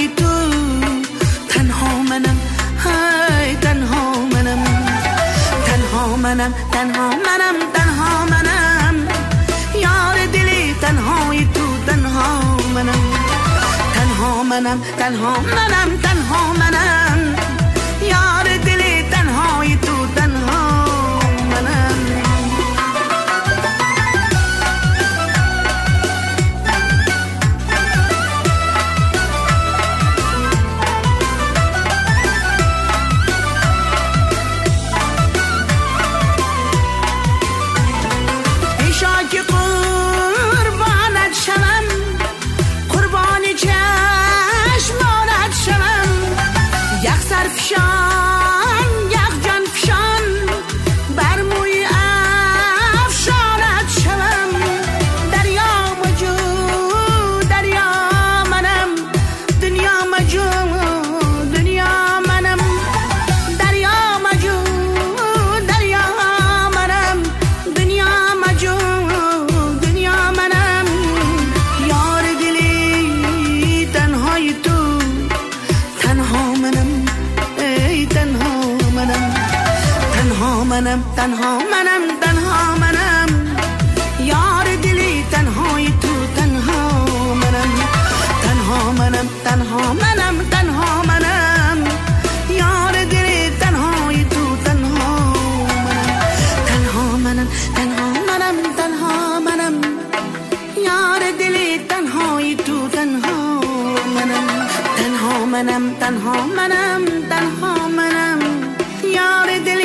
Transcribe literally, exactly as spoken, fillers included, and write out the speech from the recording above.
تنهایی تو، تنها منم، های تنها منم، تنها منم، تنها منم، تنها منم، یار دلی تنهایی تو، تنها منم، تنها منم، تنها منم، تنها منم، یار دلی تنهایی تو، تنها منم. فشان یک جان فشان بر موی افشانت شوم، دریا مجو دریا منم، دنیا مجو دنیا منم، دریا مجو دریا منم، دنیا مجو دنیا منم، یار دلی تنهای تو، تنها منم، منم، تنها منم، تنها منم، یار دلی تنهای تو، تنها منم، تنها منم، تنها منم، تنها منم، یار دلی تنهای تو، تنها منم، تنها منم، تنها منم، تنها منم، یار دلی تنهای تو، تنها منم، تنها منم، تنها منم، تنها منم، یار دلی